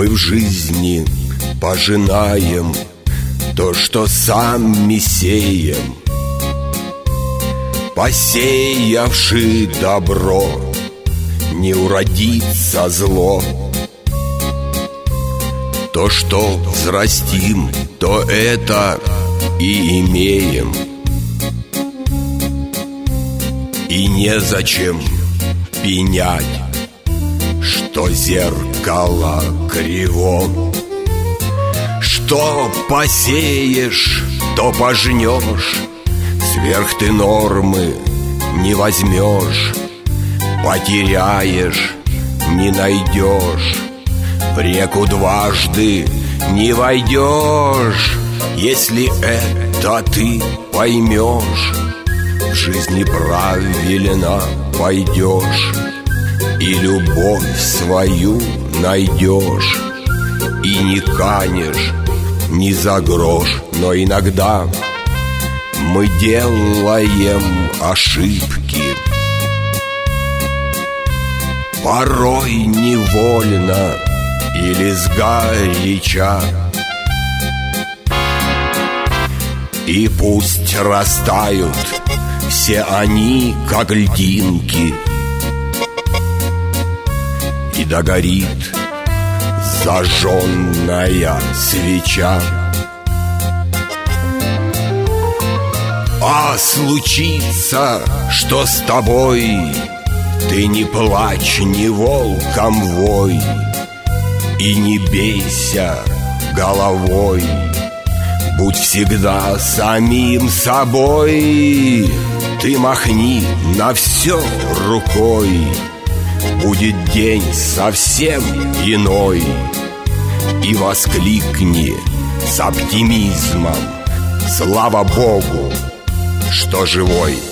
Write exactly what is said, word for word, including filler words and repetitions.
Мы в жизни пожинаем то, что сами сеем. Посеявши добро, не уродится зло. То, что взрастим, то это и имеем. И незачем пенять, что зеркало криво. Что посеешь, то пожнешь. Сверх ты нормы не возьмешь. Потеряешь, не найдешь. В реку дважды не войдешь. Если это ты поймешь, в жизни правильно пойдешь и любовь свою найдешь. И не канешь ни за грош. Но иногда мы делаем ошибки, порой невольно или сгоряча. И пусть растают все они, как льдинки, и догорит зажженная свеча. А случится, что с тобой ты не плачь, не волком вой, и не бейся головой. Будь всегда самим собой. Ты махни на все рукой. Будет день совсем иной. И воскликни с оптимизмом: слава Богу, что живой.